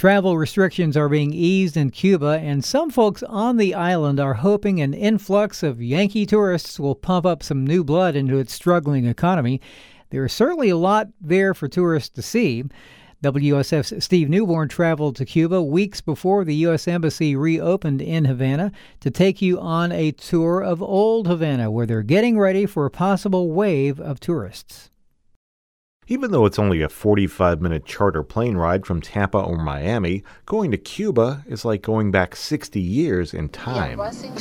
Travel restrictions are being eased in Cuba, and some folks on the island are hoping an influx of Yankee tourists will pump up some new blood into its struggling economy. There is certainly a lot there for tourists to see. WSF's Steve Newborn traveled to Cuba weeks before the U.S. Embassy reopened in Havana to take you on a tour of Old Havana, where they're getting ready for a possible wave of tourists. Even though it's only a 45-minute charter plane ride from Tampa or Miami, going to Cuba is like going back 60 years in time.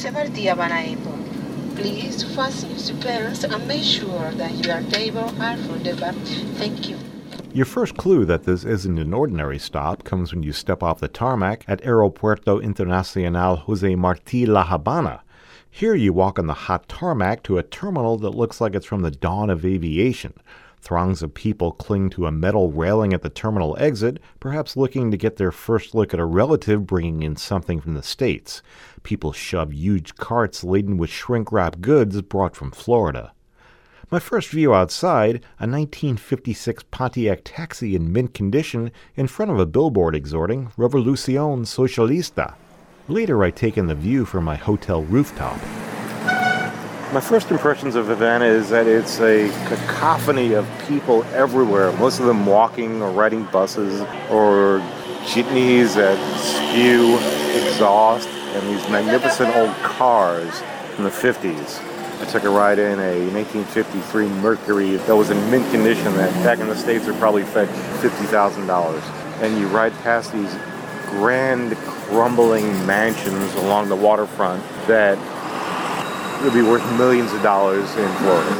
Please fasten your seatbelts and make sure that your table are for the back. Thank you. Your first clue that this isn't an ordinary stop comes when you step off the tarmac at Aeropuerto Internacional Jose Marti La Habana. Here you walk on the hot tarmac to a terminal that looks like it's from the dawn of aviation. Throngs of people cling to a metal railing at the terminal exit, perhaps looking to get their first look at a relative bringing in something from the States. People shove huge carts laden with shrink-wrap goods brought from Florida. My first view outside, a 1956 Pontiac taxi in mint condition in front of a billboard exhorting Revolución Socialista. Later I take in the view from my hotel rooftop. My first impressions of Havana is that it's a cacophony of people everywhere, most of them walking or riding buses or jitneys that spew exhaust and these magnificent old cars from the 50s. I took a ride in a 1953 Mercury that was in mint condition that back in the States would probably fetch $50,000. And you ride past these grand crumbling mansions along the waterfront that would be worth millions of dollars in Florida.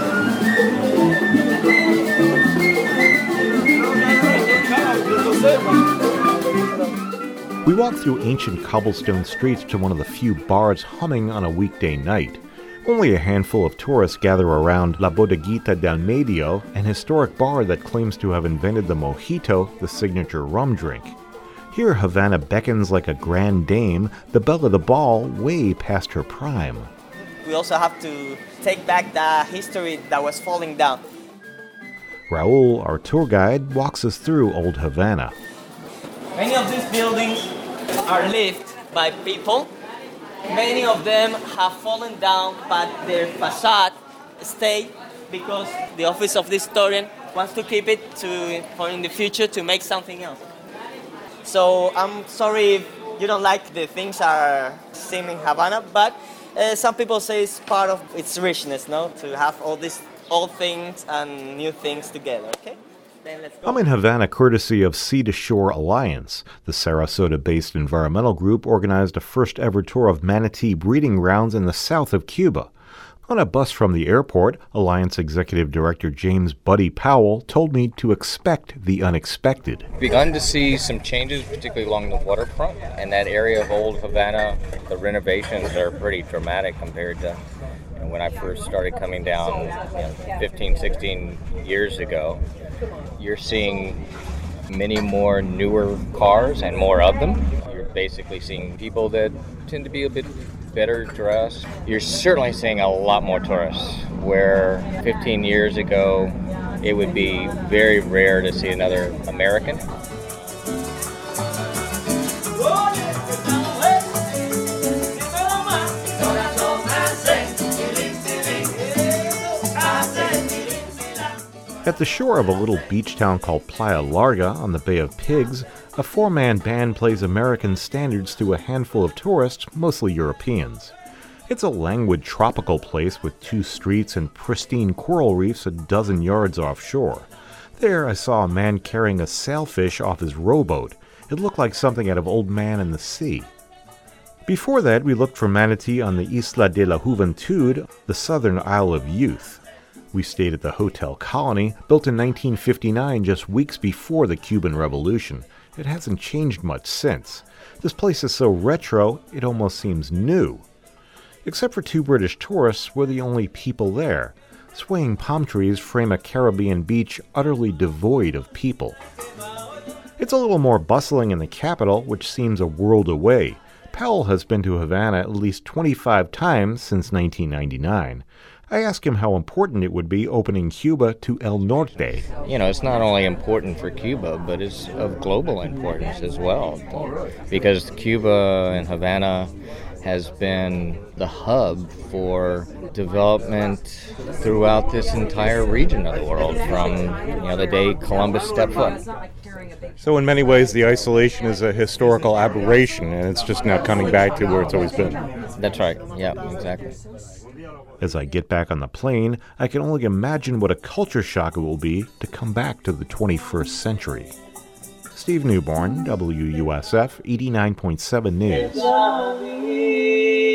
We walk through ancient cobblestone streets to one of the few bars humming on a weekday night. Only a handful of tourists gather around La Bodeguita del Medio, an historic bar that claims to have invented the mojito, the signature rum drink. Here Havana beckons like a grand dame, the belle of the ball way past her prime. We also have to take back the history that was falling down. Raul, our tour guide, walks us through Old Havana. Many of these buildings are lived by people. Many of them have fallen down, but their facade stayed because the office of the historian wants to keep it for in the future to make something else. So I'm sorry if you don't like the things are seen in Havana, but some people say it's part of its richness, no? To have all these old things and new things together, okay? Then let's go. I'm in Havana courtesy of Sea to Shore Alliance. The Sarasota-based environmental group organized a first-ever tour of manatee breeding grounds in the south of Cuba. On a bus from the airport, Alliance Executive Director James Buddy Powell told me to expect the unexpected. We've begun to see some changes, particularly along the waterfront. And that area of Old Havana, the renovations are pretty dramatic compared to when I first started coming down 15, 16 years ago. You're seeing many more newer cars and more of them. You're basically seeing people that tend to be a bit better dressed. You're certainly seeing a lot more tourists, where 15 years ago it would be very rare to see another American. At the shore of a little beach town called Playa Larga on the Bay of Pigs, a four-man band plays American standards to a handful of tourists, mostly Europeans. It's a languid tropical place with 2 streets and pristine coral reefs a dozen yards offshore. There I saw a man carrying a sailfish off his rowboat. It looked like something out of Old Man and the Sea. Before that, we looked for manatee on the Isla de la Juventud, the southern Isle of Youth. We stayed at the Hotel Colony, built in 1959, just weeks before the Cuban Revolution. It hasn't changed much since. This place is so retro, it almost seems new. Except for 2 British tourists, we're the only people there. Swaying palm trees frame a Caribbean beach utterly devoid of people. It's a little more bustling in the capital, which seems a world away. Powell has been to Havana at least 25 times since 1999. I ask him how important it would be opening Cuba to El Norte. You know, it's not only important for Cuba, but it's of global importance as well, because Cuba and Havana has been the hub for development throughout this entire region of the world from, the day Columbus stepped foot. So in many ways, the isolation is a historical aberration, and it's just now coming back to where it's always been. That's right. Yeah, exactly. As I get back on the plane, I can only imagine what a culture shock it will be to come back to the 21st century. Steve Newborn, WUSF 89.7 News.